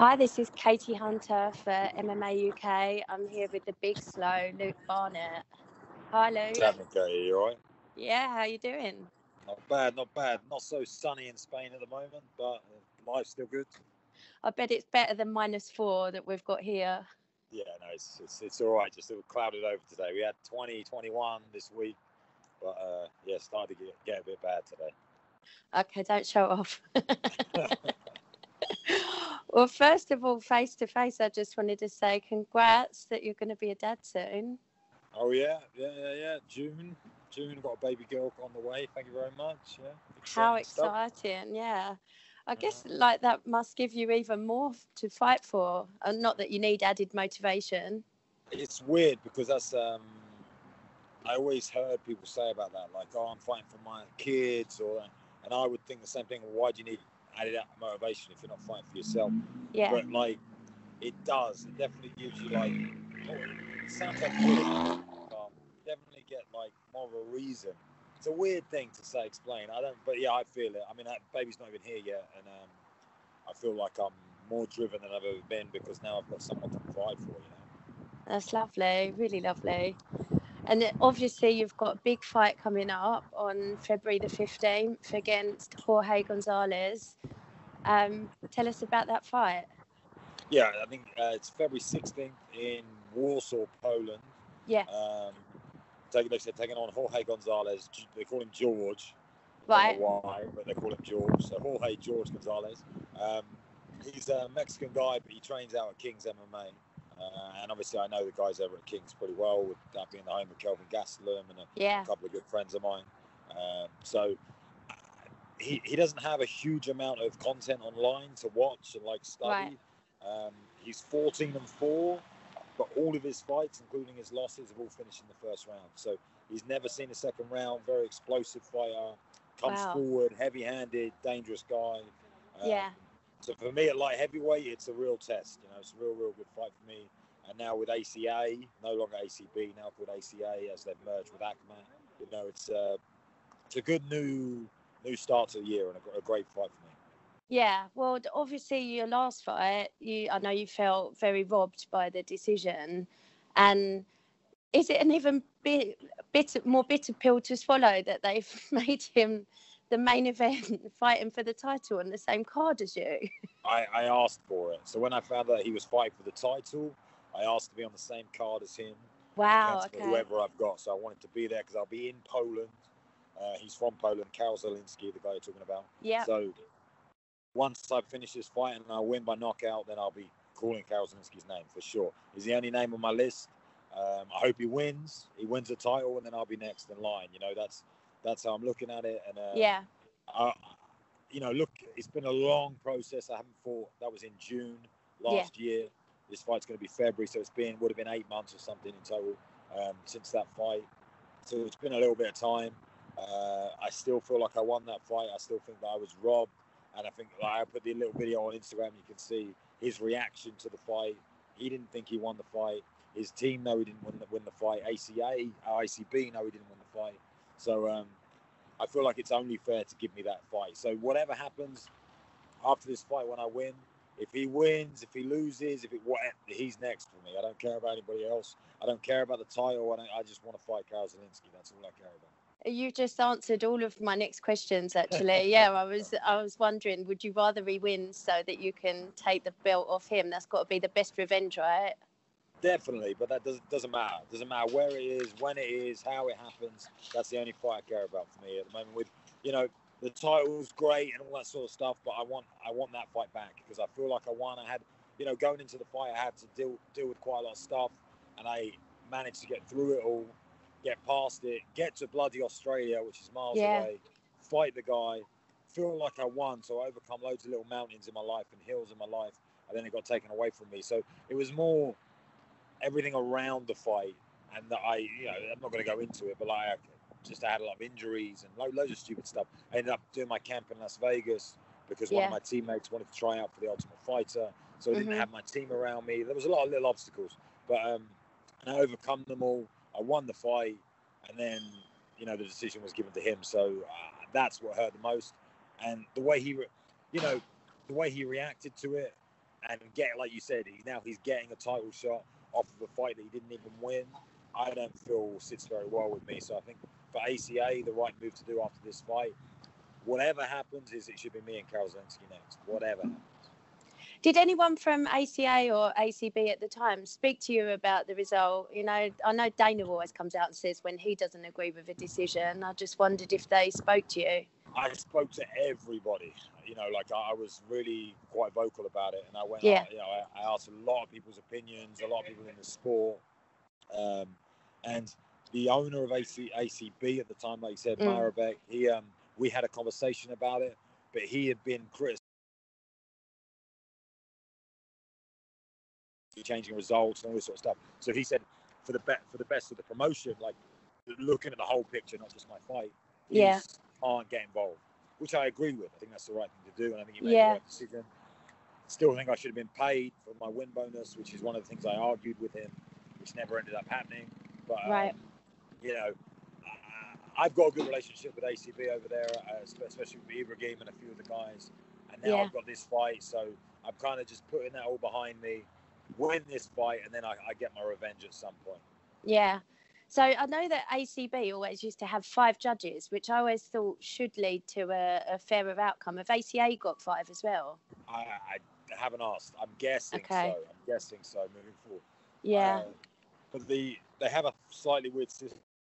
Hi, this is Katie Hunter for MMA UK. I'm here with the big slow, Luke Barnett. Hi, What's Luke. happening, Katie? You all right? Yeah, how you doing? Not bad, not bad. Not so sunny in Spain at the moment, but life's still good. I bet it's better than -4 that we've got here. Yeah, no, it's all right. Just a little clouded over today. We had 20, 21 this week, but yeah, started to get a bit bad today. Okay, don't show off. Well, first of all, face to face, I just wanted to say congrats that you're going to be a dad soon. Oh yeah. June, got a baby girl on the way. Thank you very much. Yeah, How stuff. exciting, yeah. I guess like that must give you even more to fight for. And not that you need added motivation. It's weird because that's I always heard people say about that, like, "Oh, I'm fighting for my kids," and I would think the same thing. Well, why do you need added motivation if you're not fighting for yourself? Yeah. But like, it does. It definitely gives you like. It sounds like weird. Definitely get like more of a reason. It's a weird thing to say, explain. I don't, but yeah, I feel it. I mean, that baby's not even here yet, and I feel like I'm more driven than I've ever been because now I've got someone to provide for. That's lovely, really lovely. And obviously, you've got a big fight coming up on February the 15th against Jorge Gonzalez. Tell us about that fight. Yeah, I think it's February 16th in Warsaw, Poland. Yeah. They said taking on Jorge Gonzalez. They call him George. I don't Right. know why, but they call him George. So Jorge George Gonzalez. He's a Mexican guy, but he trains out at King's MMA. And obviously, I know the guys over at King's pretty well, with that being the home of Kelvin Gastelum and a couple of good friends of mine. So he doesn't have a huge amount of content online to watch and like study. Right. He's 14-4, but all of his fights, including his losses, have all finished in the first round. So he's never seen a second round. Very explosive fighter, comes forward, heavy-handed, dangerous guy. Yeah. So for me at light heavyweight, it's a real test. It's a real good fight for me. And now with ACA, no longer ACB, now called ACA, as they've merged with ACMA, it's a good new start to the year and a great fight for me. Yeah, well, obviously your last fight, I know you felt very robbed by the decision, and is it an even more bitter pill to swallow that they've made him the main event, fighting for the title on the same card as you? I asked for it, so when I found out he was fighting for the title, I asked to be on the same card as him. Wow, okay. Whoever I've got, so I wanted to be there because I'll be in Poland. He's from Poland, Karol Zielinski, the guy you're talking about. Yeah. So once I finish this fight and I win by knockout, then I'll be calling Karol Zielinski's name for sure. He's the only name on my list. I hope he wins. He wins the title, and then I'll be next in line. That's how I'm looking at it. And yeah. Look, it's been a long process. I haven't fought. That was in June last year. This fight's going to be February, so would have been 8 months or something in total since that fight. So it's been a little bit of time. I still feel like I won that fight. I still think that I was robbed. And I think I put the little video on Instagram. You can see his reaction to the fight. He didn't think he won the fight. His team know he didn't win the fight. ICB know he didn't win the fight. So I feel like it's only fair to give me that fight. So whatever happens after this fight, when I win, if he wins, if he loses, he's next for me. I don't care about anybody else. I don't care about the title. I just want to fight Karol Zielinski. That's all I care about. You just answered all of my next questions, actually. Yeah, I was wondering, would you rather he wins so that you can take the belt off him? That's got to be the best revenge, right? Definitely, but that doesn't matter. It doesn't matter where it is, when it is, how it happens. That's the only fight I care about for me at the moment. With the title's great and all that sort of stuff, but I want that fight back because I feel like I won. I had, going into the fight, I had to deal with quite a lot of stuff, and I managed to get through it all, get past it, get to bloody Australia, which is miles away, fight the guy, feel like I won. So I overcome loads of little mountains in my life and hills in my life, and then it got taken away from me. So it was more everything around the fight, and that I'm not going to go into it, but I had a lot of injuries and loads of stupid stuff. I ended up doing my camp in Las Vegas because one of my teammates wanted to try out for the Ultimate Fighter, so I didn't have my team around me. There was a lot of little obstacles, but and I overcome them all. I won the fight, and then the decision was given to him. So that's what hurt the most, and the way he reacted to it. and get, like you said, he's getting a title shot off of a fight that he didn't even win. I don't feel sits very well with me. So I think for ACA, the right move to do after this fight, whatever happens, is it should be me and Karol Zelensky next. Whatever happens. Did anyone from ACA or ACB at the time speak to you about the result? You know, I know Dana always comes out and says when he doesn't agree with a decision. I just wondered if they spoke to you. I spoke to everybody. You know, like I was really quite vocal about it, and I went. Yeah. You know, I asked a lot of people's opinions, a lot of people in the sport, and the owner of ACB at the time, like you said, Marabek, we had a conversation about it, but he had been criticized changing results and all this sort of stuff. So he said, for the best of the promotion, like looking at the whole picture, not just my fight, can't get involved, which I agree with. I think that's the right thing to do, and I think he made the right decision. Still think I should have been paid for my win bonus, which is one of the things I argued with him, which never ended up happening. But you know, I've got a good relationship with ACB over there, especially with Ibrahim and a few of the guys. And now I've got this fight, so I'm kind of just putting that all behind me, win this fight, and then I get my revenge at some point. Yeah. So I know that ACB always used to have 5 judges, which I always thought should lead to a fairer outcome. Have ACA got 5 as well? I haven't asked. I'm guessing so. I'm guessing so moving forward. Yeah. But they have a slightly weird system.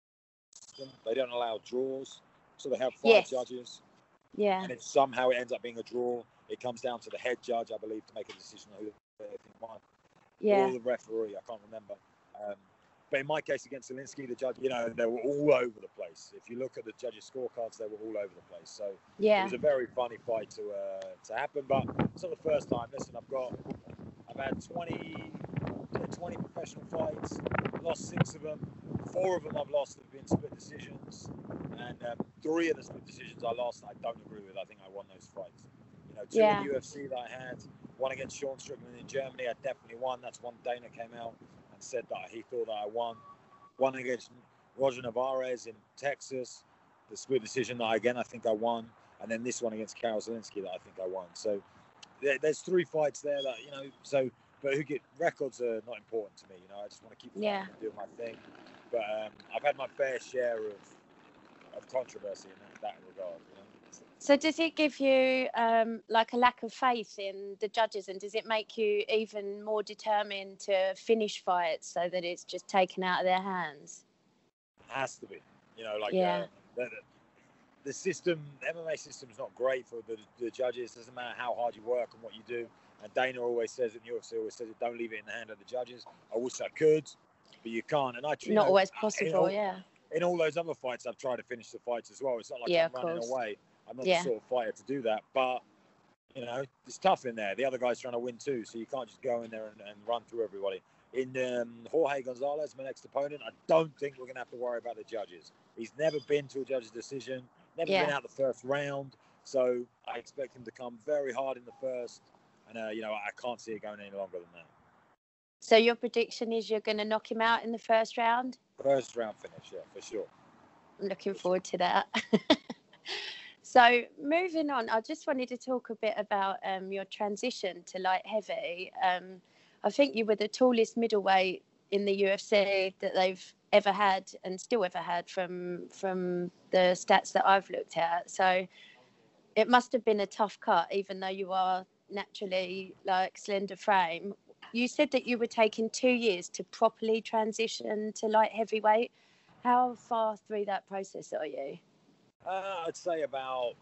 They don't allow draws, so they have 5 judges. Yeah. And if somehow it ends up being a draw, it comes down to the head judge, I believe, to make a decision on who they think won. Yeah. Or the referee, I can't remember. But in my case against Zelensky, the judge, you know, they were all over the place. If you look at the judges' scorecards, they were all over the place. So it was a very funny fight to happen. But it's not the first time. Listen, I've had 20 professional fights, lost 6 of them. 4 of them I've lost have been split decisions, and 3 of the split decisions I lost I don't agree with. I think I won those fights. You know, 2 in the UFC that I had, 1 against Sean Strickland in Germany, I definitely won. That's one Dana came out and said that he thought that I won. 1 against Roger Navarez in Texas, the split decision that I think I won, and then this one against Karol Zelensky that I think I won. So there's 3 fights there that, you know, so. But records are not important to me, you know. I just want to keep fighting and doing my thing. But I've had my fair share of controversy in that regard, you know. So does it give you like a lack of faith in the judges, and does it make you even more determined to finish fights so that it's just taken out of their hands? It has to be, you know, like the system, the MMA system is not great for the judges. It doesn't matter how hard you work and what you do. And Dana always says it, and UFC always says it, don't leave it in the hand of the judges. I wish I could, but you can't. And not always possible, In all those other fights, I've tried to finish the fights as well. It's not like I'm running away. I'm not the sort of fighter to do that. But, you know, it's tough in there. The other guy's trying to win too, so you can't just go in there and run through everybody. In Jorge Gonzalez, my next opponent, I don't think we're going to have to worry about the judges. He's never been to a judge's decision, never been out the first round. So I expect him to come very hard in the first. And, you know, I can't see it going any longer than that. So your prediction is you're going to knock him out in the first round? First round finish, yeah, for sure. I'm looking forward to that. So moving on, I just wanted to talk a bit about your transition to light heavy. I think you were the tallest middleweight in the UFC that they've ever had and still ever had from the stats that I've looked at. So it must have been a tough cut, even though you are naturally like slender frame. You said that you were taking 2 years to properly transition to light heavyweight. How far through that process are you? I'd say about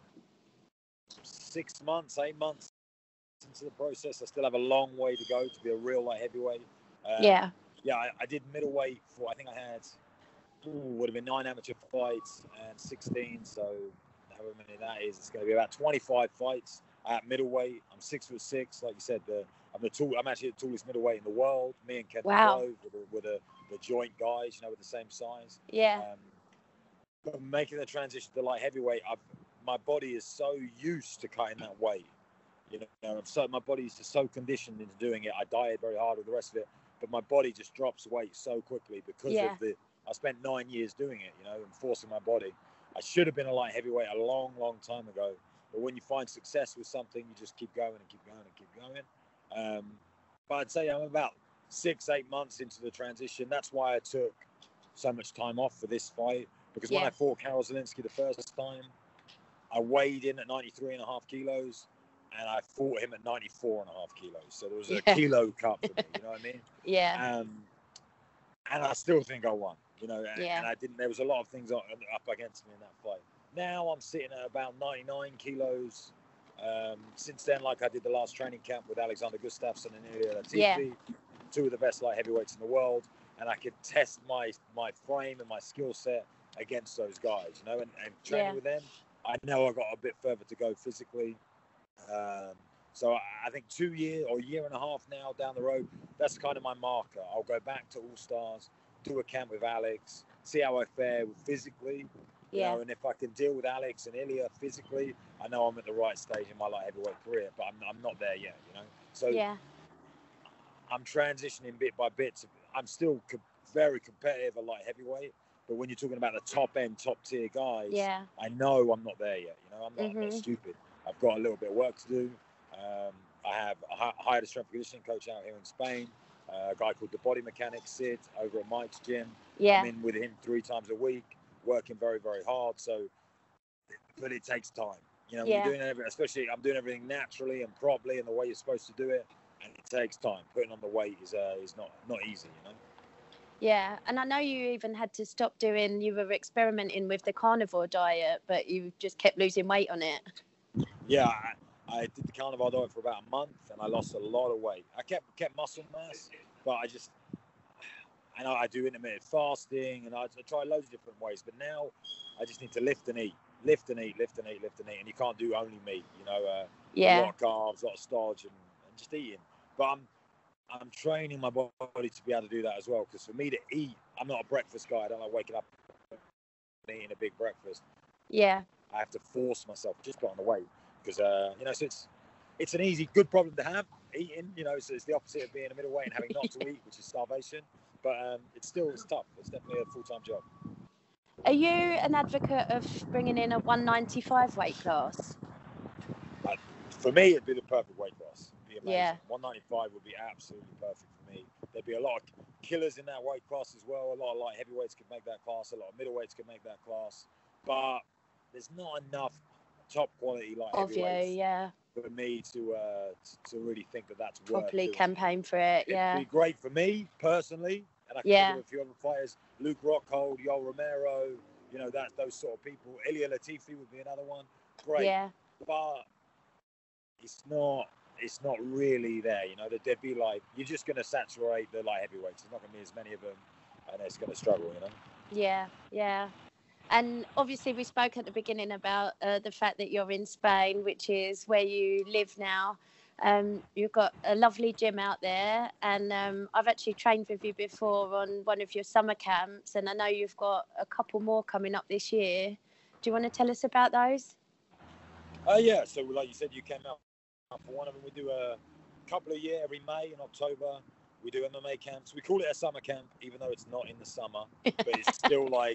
6 months, 8 months into the process. I still have a long way to go to be a real light heavyweight. I did middleweight for, I think I had would have been 9 amateur fights and 16, so however many that is, it's going to be about 25 fights at middleweight. I'm 6'6", like you said. I'm actually the tallest middleweight in the world. Me and Kevin Clove were the joint guys, you know, with the same size. But making the transition to light heavyweight, my body is so used to cutting that weight. You know, my body is just so conditioned into doing it. I diet very hard with the rest of it, but my body just drops weight so quickly because of I spent 9 years doing it, you know, and forcing my body. I should have been a light heavyweight a long, long time ago. But when you find success with something, you just keep going and keep going and keep going. But I'd say I'm about 6-8 months into the transition. That's why I took so much time off for this fight, because when I fought Karol Zielinski the first time, I weighed in at 93.5 kilos, and I fought him at 94.5 kilos. So there was a kilo cut for me, you know what I mean? Yeah. And I still think I won, you know, and I didn't. There was a lot of things up against me in that fight. Now I'm sitting at about 99 kilos. Since then, like I did the last training camp with Alexander Gustafsson and Ilia Latifi, two of the best light heavyweights in the world, and I could test my frame and my skill set against those guys, you know, and training with them. I know I got a bit further to go physically. So I think 2 years or a year and a half now down the road, that's kind of my marker. I'll go back to All Stars, do a camp with Alex, see how I fare physically, you know, and if I can deal with Alex and Ilia physically, I know I'm at the right stage in my light heavyweight career, but I'm not there yet, you know. So I'm transitioning bit by bit. I'm still very competitive at light heavyweight, but when you're talking about the top end, top tier guys, I know I'm not there yet. You know, I'm not stupid. I've got a little bit of work to do. I have hired a strength and conditioning coach out here in Spain, a guy called the Body Mechanic Sid over at Mike's gym. I'm in with him 3 times a week, working very, very hard. So, but it takes time. You know, when you're doing everything, especially I'm doing everything naturally and properly and the way you're supposed to do it, and it takes time. Putting on the weight is not easy, you know. Yeah, and I know you even had to stop doing. You were experimenting with the carnivore diet, but you just kept losing weight on it. Yeah, I did the carnivore diet for about a month, and I lost a lot of weight. I kept muscle mass, but I do intermittent fasting, and I try loads of different ways. But now I just need to lift and eat, and you can't do only meat. You know, a lot of carbs, a lot of starch, and just eating. But I'm training my body to be able to do that as well. Because for me to eat, I'm not a breakfast guy. I don't like waking up and eating a big breakfast. Yeah. I have to force myself to just put on the weight. Because, you know, so it's an easy, good problem to have, eating, you know, so it's the opposite of being a middleweight and having not to eat, which is starvation. But it's tough. It's definitely a full-time job. Are you an advocate of bringing in a 195 weight class? For me, it'd be the perfect weight class. It'd be amazing. Yeah. 195 would be absolutely perfect for me. There'd be a lot of killers in that weight class as well. A lot of light heavyweights could make that class. A lot of middleweights could make that class. But there's not enough top quality light heavyweights for me to really think that's properly worth campaign for it. It'd be great for me personally, and I can think of a few other fighters: Luke Rockhold, Yoel Romero. You know, those sort of people. Ilia Latifi would be another one. Great, but it's not really there. You know, there'd be like, you're just going to saturate the light heavyweights. There's not going to be as many of them, and it's going to struggle. You know. Yeah. And obviously, we spoke at the beginning about the fact that you're in Spain, which is where you live now. You've got a lovely gym out there, and I've actually trained with you before on one of your summer camps, and I know you've got a couple more coming up this year. Do you want to tell us about those? Yeah, so like you said, you came out for one of them. We do a couple a year every May and October. We do MMA camps. We call it a summer camp, even though it's not in the summer, but it's still like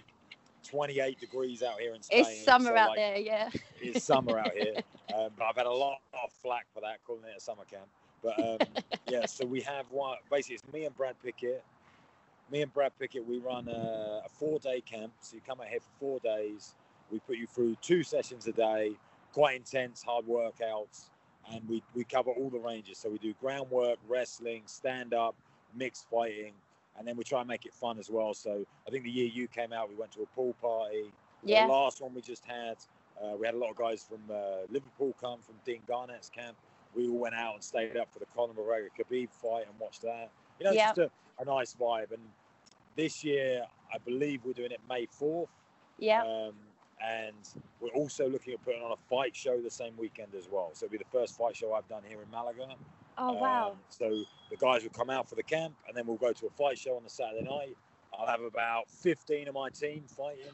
28 degrees out here in Spain. It's summer out there, yeah. It's summer out here. But I've had a lot of flack for that, calling it a summer camp. But yeah, so we have one. Basically, it's me and Brad Pickett. We run a 4-day camp. So you come out here for 4 days. We put you through 2 sessions a day, quite intense, hard workouts. And we cover all the ranges. So we do groundwork, wrestling, stand-up, mixed fighting. And then we try and make it fun as well. So I think the year you came out, we went to a pool party. Yeah. The last one we just had, we had a lot of guys from Liverpool come, from Dean Garnett's camp. We all went out and stayed up for the Conor McGregor-Khabib fight and watched that. You know, it's just a nice vibe. And this year, I believe we're doing it May 4th. Yeah. And we're also looking at putting on a fight show the same weekend as well. So it'll be the first fight show I've done here in Malaga. Oh, wow. So the guys will come out for the camp, and then we'll go to a fight show on the Saturday night. I'll have about 15 of my team fighting.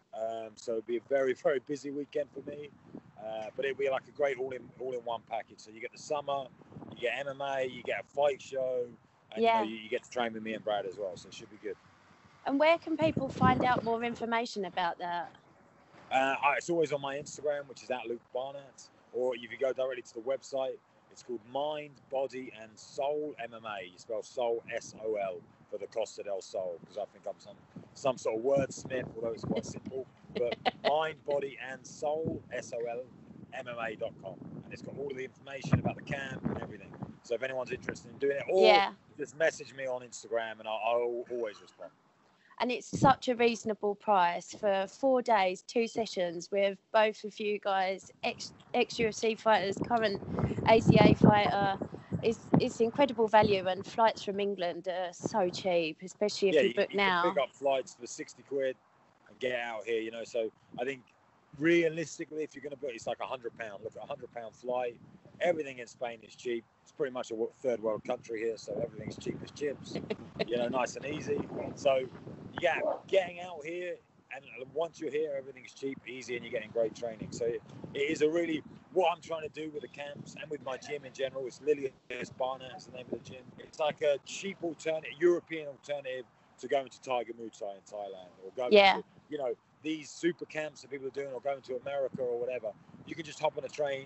So it'll be a very, very busy weekend for me. But it'll be like a great all-in-one package. So you get the summer, you get MMA, you get a fight show, and you get to train with me and Brad as well. So it should be good. And where can people find out more information about that? It's always on my Instagram, which is @Luke Barnett. Or if you go directly to the website, it's It's called Mind, Body, and Soul MMA. You spell soul SOL for the Costa del Sol, because I think I'm some sort of wordsmith, although it's quite simple. But Mind, Body, and Soul SOL MMA.com, and it's got all of the information about the camp and everything. So if anyone's interested in doing it, or just message me on Instagram, and I'll always respond. And it's such a reasonable price for 4 days, 2 sessions with both of you guys, ex-UFC fighters, current ACA fighter. It's incredible value, and flights from England are so cheap, especially if you book now. You can pick up flights for 60 quid and get out here, you know. So I think realistically, if you're going to book, it's like £100. Look at £100 flight. Everything in Spain is cheap. It's pretty much a third world country here, so everything's cheap as chips. You know, nice and easy. So yeah, getting out here, and once you're here, everything's cheap, easy, and you're getting great training. So it is a really, what I'm trying to do with the camps and with my gym in general, it's Lilias Barnett is the name of the gym. It's like a cheap alternative, European alternative to going to Tiger Muay Thai in Thailand, or going to, you know, these super camps that people are doing, or going to America or whatever. You can just hop on a plane,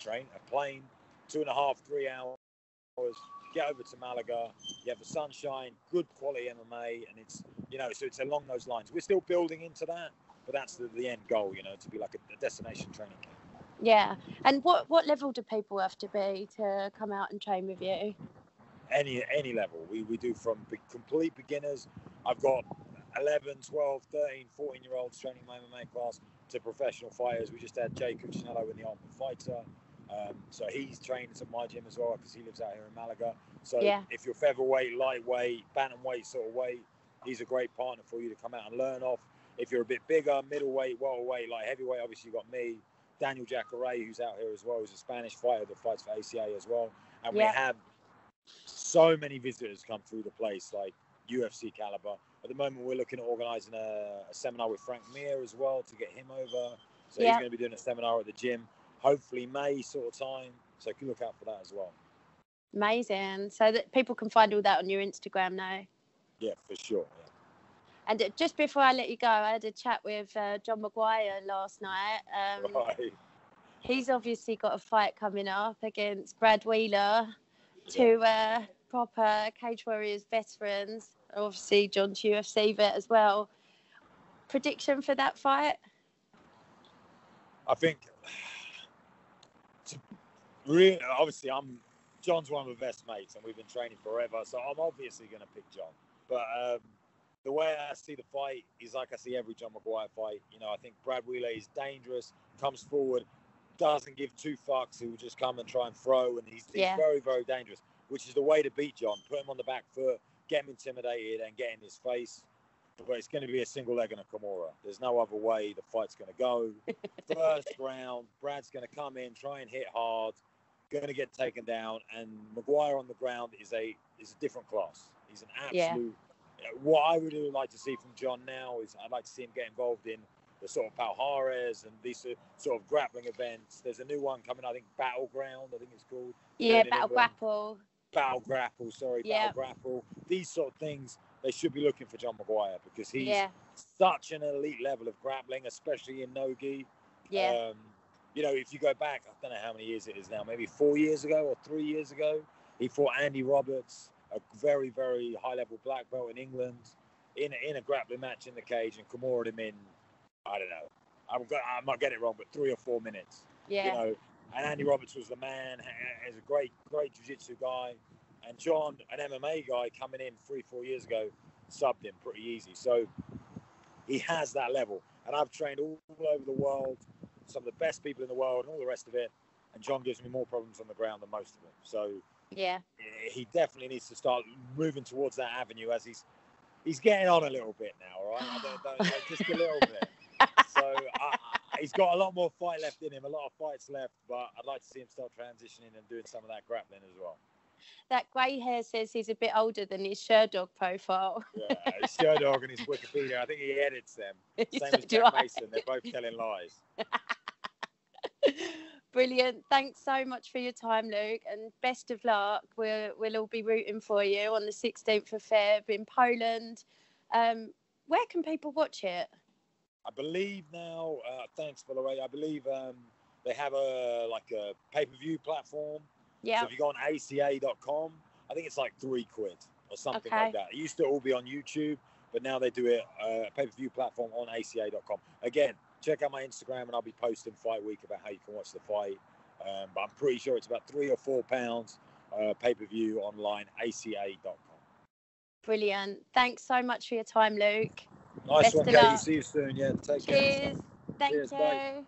2.5, 3 hours, get over to Malaga. You have the sunshine, good quality MMA, and it's, you know, so it's along those lines. We're still building into that, but that's the end goal, you know, to be like a destination training camp. Yeah. And what level do people have to be to come out and train with you? Any level. We do from complete beginners. I've got 11, 12, 13, 14-year-olds training my MMA class, to professional fighters. We just had Jay Cuccinello in the Ultimate Fighter. So he's trained at my gym as well, because he lives out here in Malaga. So if you're featherweight, lightweight, bantamweight sort of weight, he's a great partner for you to come out and learn off. If you're a bit bigger, middleweight, welterweight, like heavyweight, obviously you've got me, Daniel Jacare, who's out here as well, who's a Spanish fighter that fights for ACA as well. And we have so many visitors come through the place, like UFC caliber. At the moment, we're looking at organising a seminar with Frank Mir as well, to get him over. So he's going to be doing a seminar at the gym, hopefully May sort of time. So you can look out for that as well. Amazing. So that people can find all that on your Instagram now. Yeah, for sure. Yeah. And just before I let you go, I had a chat with John Maguire last night. Right. He's obviously got a fight coming up against Brad Wheeler, two proper Cage Warriors veterans. Obviously, John's UFC vet as well. Prediction for that fight? I think, really, obviously, John's one of the best mates, and we've been training forever, so I'm obviously going to pick John. But the way I see the fight is like I see every John Maguire fight. You know, I think Brad Wheeler is dangerous, comes forward, doesn't give two fucks. He will just come and try and throw, and he's very, very dangerous, which is the way to beat John. Put him on the back foot, get him intimidated, and get in his face. But it's going to be a single leg and a Kimura. There's no other way the fight's going to go. First round, Brad's going to come in, try and hit hard, going to get taken down, and Maguire on the ground is a different class. He's an absolute. What I would really like to see from John now is I'd like to see him get involved in the sort of Palhares and these sort of grappling events. There's a new one coming, I think, Battleground, I think it's called. Yeah, Battle Grapple. Battle Grapple, sorry, Battle Grapple. These sort of things, they should be looking for John Maguire, because he's such an elite level of grappling, especially in no-gi. Yeah. You know, if you go back, I don't know how many years it is now, maybe 4 years ago or 3 years ago, he fought Andy Roberts, a very, very high-level black belt in England, in a grappling match in the cage, and Kimura'd him in, I don't know, I might get it wrong, but 3 or 4 minutes. Yeah. You know, and Andy Roberts was the man. He's a great jiu-jitsu guy. And John, an MMA guy coming in 3-4 years ago, subbed him pretty easy. So he has that level. And I've trained all over the world, some of the best people in the world and all the rest of it. And John gives me more problems on the ground than most of them. So he definitely needs to start moving towards that avenue, as he's getting on a little bit now, right? I don't just a little bit. So he's got a lot more fight left in him, a lot of fights left, but I'd like to see him start transitioning and doing some of that grappling as well. That grey hair says he's a bit older than his Sherdog profile. Yeah, his Sherdog and his Wikipedia, I think he edits them. Same as Jack Mason, they're both telling lies. Brilliant. Thanks so much for your time, Luke, and best of luck. We'll all be rooting for you on the 16th of Feb in Poland. Where can people watch it? I believe now, thanks, Valerie, I believe they have a pay-per-view platform. Yeah. So if you go on ACA.com, I think it's like £3 or something Okay. like that. It used to all be on YouTube, but now they do it pay-per-view platform on ACA.com. Again, check out my Instagram, and I'll be posting fight week about how you can watch the fight. But I'm pretty sure it's about £3 or £4 pay-per-view online, ACA.com. Brilliant. Thanks so much for your time, Luke. Nice Best one, of Katie. luck. See you soon. Yeah, take Cheers. care. Thank Cheers, you. bye.